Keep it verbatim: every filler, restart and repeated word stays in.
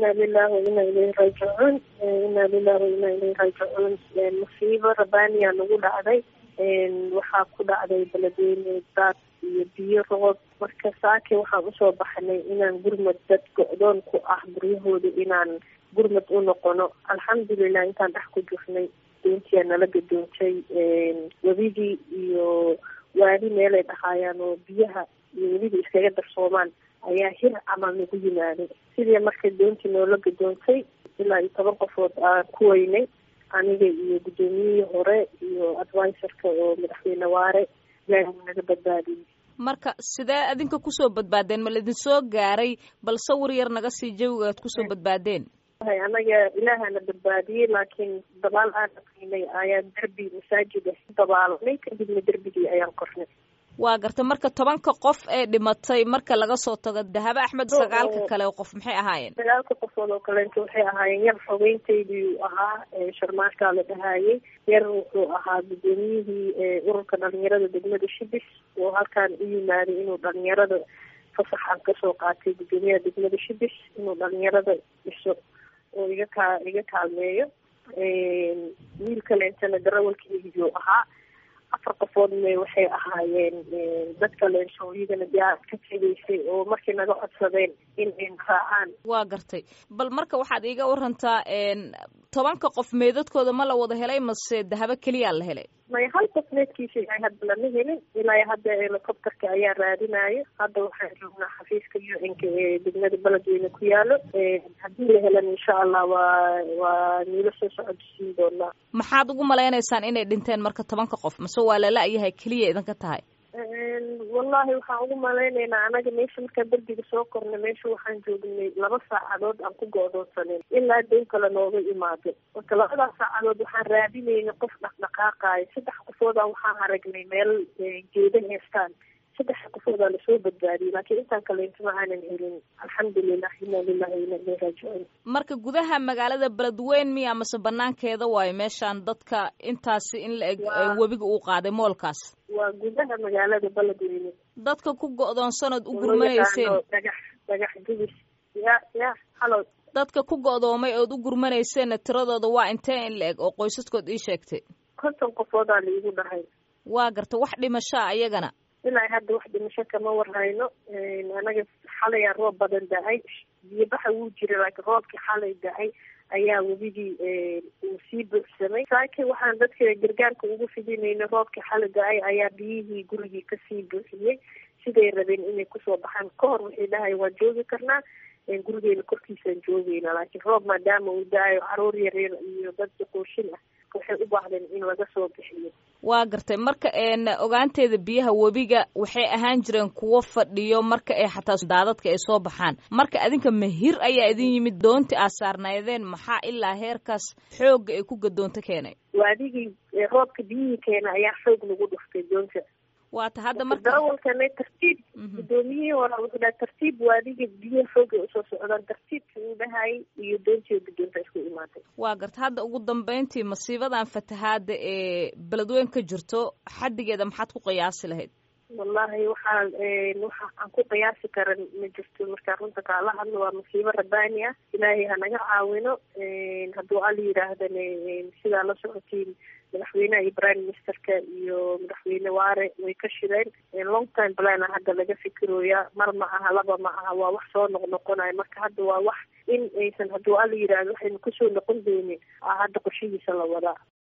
inaa lilahi wainaa ilayhi raajicuun inaa lilahi wainaa ilayhi raajicuun musiibo rabaaniyaa nagu dhacday waxaa ku dhacday beledweyne daad iyo biyo roob marka saake waxaan usoo baxnay inaan gurmad dad go-doon ku ah guryahooda inaan gurmad u noqono. alxamdulilah intaan dhex ku jirnay doontiyaa nala gadoontay webigii iyo waadi meelay dhahaayaan oo biyaha iyo weliba iskaga darsoomaan ayaa hir camal nagu yimaaday. sidii marka doontii noola gadoontay ilaa iyo toban qofood aan ku weynay, aniga iyo guddoomiyihii hore iyo adviserka oo madaxweyne waare ilaahay naga badbaadiyey. marka sidee adinka kusoo badbaadeen? ma laidin soo gaaray? bal sawir yar naga sii jawiga aad kusoo badbaadeen. anaga ilaahana badbaadiyey, laakiin dabaal aan aqinay ayaan derbi masaajid ah dabaalanay, kadibna derbigii ayaan kornay. waa garta marka tobanka qof ee dhimatay marka laga soo tago Dahabo Axmed, sagaalka kale qof maxay ahaayeen? sagaalka qofood oo kaleento waxay ahaayeen yar xogeyntaydii ahaa sharmaashkaa la dhahaayay, yar wuxuu ahaa guddoomiyihii ururka dhalinyarada degmada Shibis oo halkaan u yimaaday inuu dhalinyarada fasaxan kasoo qaatay guddoomiyaha degmada Shibis inuu dhalinyarada dhiso oo iga kaa iga kaalmeeyo. wiil kaleentana darawalkeygii ahaa. afar qofoodna waxay ahaayeen dad kaleento iyagana diyaar ka tegaysay oo markii naga codsadeen in ay raacaan. waa gartay. bal marka waxaad iiga warantaa tobanka qof meedadkooda ma la wada helay mase Dahabo keliyaa la helay? may hal qof meedkiisa ay hadda lama helin, ilaa hadda helicopterka ayaa raadinayo. hadda waxaan joognaa xafiiska U N ka ee degmada beledweyne ku yaalo. haddii la helan insha allah waa waa niilo soo socodsiin doonaa. maxaad ugu malaynaysaan inay dhinteen marka tobanka qof, mase waa lala-yahay keliya idinka tahay? wallahi waxaan ugu malaynaynaa anaga meesha markaa derbiga soo kornay meesha waxaan joognay laba saacadood aan ku go-doonsanin ilaa doon kale nooga imaado. marka labadaas saacadood waxaan raadinaynay qof dhaqdhaqaaqaayo. saddex qofoodaa waxaan aragnay meel geeda heestaan. saddex qofoodaa lasoo badbaadiyey, laakiin intaan kaleento ma aanan helin. alxamdulilah inaa lilahi wainaa ilayhi raajicuun. marka gudaha magaalada beledweyne miya mase banaankeeda waayo meeshaan dadka intaasi in la eg webiga uu qaaday moolkaas? waa gudaha magaalada beledweyne. dadka ku go-doonsanood u gurmanayseen dhagax dhagax gubis ya ya halo dadka ku go-doomay ood u gurmanayseena tiradooda waa intee in la eg oo qoysaskood ii sheegtay? konton qofoodaa laigu dhahay. waa garta wax dhimashaa iyagana? ilaa hadda wax dhimasho kama warhayno. anaga xalayaa roob badan da-ay, biyo baxa wuu jira, laakiin roobkii xalay da-ay ayaa webigii uu sii buuxsamay. saake waxaan dadka gargaarka ugu fidinayna roobkii xalay da-ay ayaa biyihii gurigii kasii buuxiyey. siday rabeen inay kusoo baxaan ka hor waxay dhahay waan joogi karnaa, gurigeena korkiisaan joogeyna, laakiin roob maadaama uu da-ayo caruur yaryar iyo dad duqooshin ah waxay u baahdeen in laga soo bixiyo. waa gartay. marka ogaanteeda biyaha webiga waxay ahaan jireen kuwo fadhiyo marka ay xataa daadadka ay soo baxaan. marka adinka mahir ayaa idin yimid doonti aad saarnaydeen, maxaa ilaa heerkaas xoogga ay ku gadoonto keenay? waadigii roobka biyihii keena ayaa xoog lagu dhuftay doonta. waata hadda marka darawalkana tartiib guddoomiyihii hore wuxuu dhahay tartiib waadiga biyaha xooga usoo socdaan, tartiibkii uu dhahayay iyo doontii guddoonta isku imaatay. waa garta. hadda ugu dambeyntii masiibadan fatahaada ee beledweyne ka jirto xaddigeeda maxaad ku qiyaasi lahayd? wallahi waxaan waxa aan ku qiyaasi karan ma jirto. markaa runta kaala hadlo waa masiibo rabbaani ah. ilaahay hanaga caawino. hadduu alla yidhaahdana sidaa la socotiin madaxweynaha iyo prime ministerka iyo madaxweyne waare way ka shireen. long time plan hadda laga fikirooyaa, mar ma aha laba ma aha, waa wax soo noqnoqonayo. marka hadda waa wax in aysan hadduu alla yidhaahdo waxaynu kusoo noqon doonin hadda qorshihiisa la wadaa.